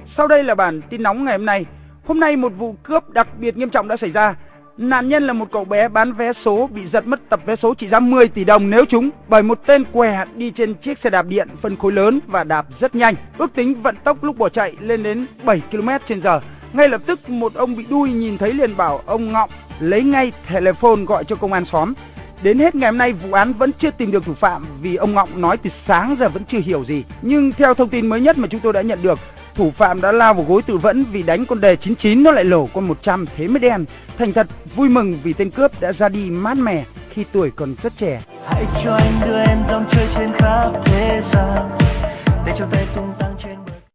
Sau đây là bản tin nóng ngày hôm nay. Hôm nay một vụ cướp đặc biệt nghiêm trọng đã xảy ra. Nạn nhân là một cậu bé bán vé số bị giật mất tập vé số trị giá 10 tỷ đồng nếu trúng bởi một tên què đi trên chiếc xe đạp điện phân khối lớn và đạp rất nhanh. Ước tính vận tốc lúc bỏ chạy lên đến 7 km/h. Ngay lập tức một ông bị đuôi nhìn thấy liền bảo ông Ngọng lấy ngay telephone gọi cho công an xóm. Đến hết ngày hôm nay vụ án vẫn chưa tìm được thủ phạm vì ông Ngọng nói từ sáng giờ vẫn chưa hiểu gì. Nhưng theo thông tin mới nhất mà chúng tôi đã nhận được, thủ phạm đã lao vào gối tự vẫn vì đánh con đề 99 nó lại lổ con 100 thế mới đen. Thành thật vui mừng vì tên cướp đã ra đi mát mẻ khi tuổi còn rất trẻ. Hãy cho anh đưa em dòng chơi trên khắp thế gian để cho tay tung tăng.